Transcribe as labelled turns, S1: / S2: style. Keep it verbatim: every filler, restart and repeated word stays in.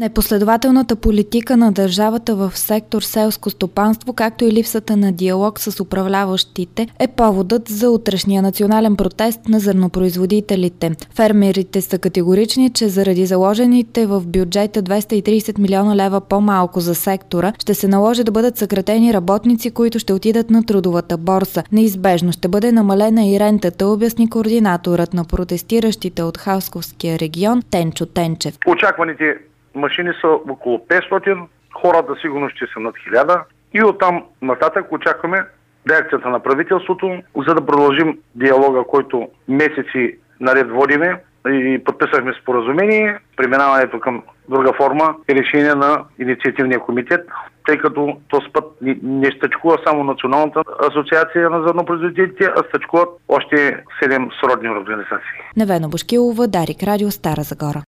S1: Непоследователната политика на държавата в сектор селско стопанство, както и липсата на диалог с управляващите, е поводът за утрешния национален протест на зърнопроизводителите. Фермерите са категорични, че заради заложените в бюджета двеста и тридесет милиона лева по-малко за сектора, ще се наложи да бъдат съкратени работници, които ще отидат на трудовата борса. Неизбежно ще бъде намалена и рентата, обясни координаторът на протестиращите от Хасковския регион Тенчо Тенчев.
S2: Очакваните машини са около петстотин, хората сигурно ще са над хиляда и оттам нататък очакваме реакцията на правителството, за да продължим диалога, който месеци наред водиме и подписахме споразумение, преминаването към друга форма и решение на инициативния комитет, тъй като този път не стъчкува само Националната асоциация на зърнопроизводителите, а стъчкуват още седем сродни организации.
S1: Невена Бошкилова, Дарик Радио, Стара Загора.